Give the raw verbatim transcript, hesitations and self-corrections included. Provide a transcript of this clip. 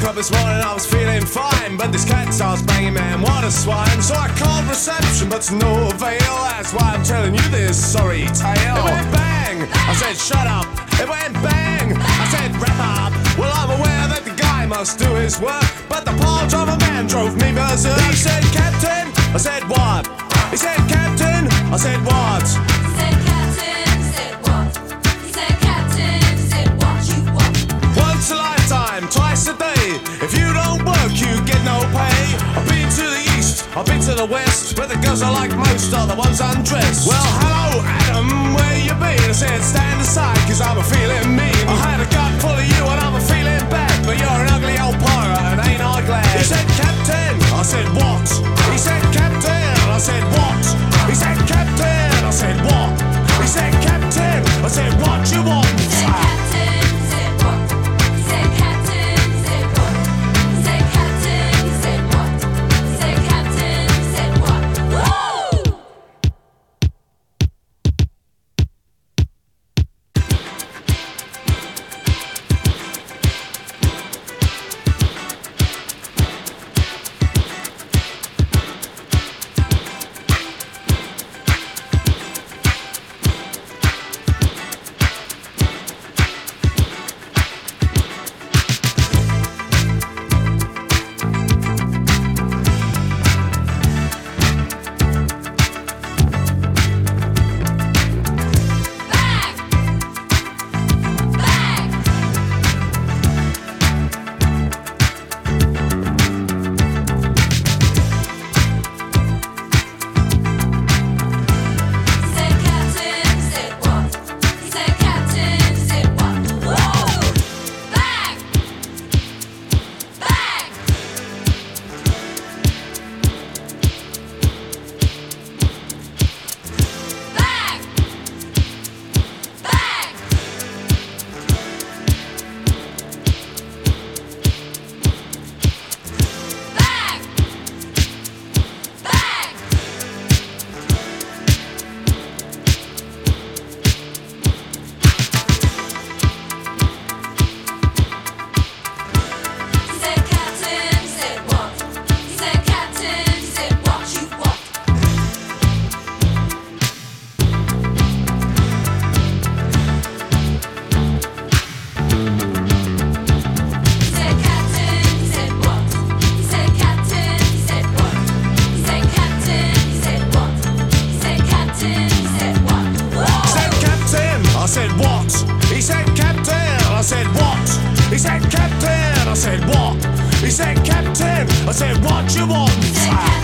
up this morning, I was feeling fine, but this cat starts banging, man, what a swine. So I called reception, but to no avail. That's why I'm telling you this sorry tale. It went bang, I said shut up. It went bang, I said wrap up. Well, I'm aware that the guy must do his work, but the pile driver man drove me berserk. He said, Captain, I said what? He said, Captain, I said what? He said, Captain, said what? He said, Captain, said what you want. Once a lifetime, twice a day. If you don't work, you get no pay. I've been to the east, I've been to the west, but the girls I like most are the ones undressed. Well, hello, Adam, where you been? I said, stand aside, cause I'm a feeling mean. I had a gut full of you and I'm a feeling bad, but you're an ugly old pirate and ain't I glad? He said, Captain, I said, what? He said, Captain, I said, what? He said, Captain, I said, what? He said, Captain, I said, what you want? He said, Captain, said what? He said, Captain, said what? He said, Captain, said what? He said, Captain, said what? Woo! I said, what? He said, Captain, I said, what? He said, Captain, I said, what? He said, Captain, I said, what you want?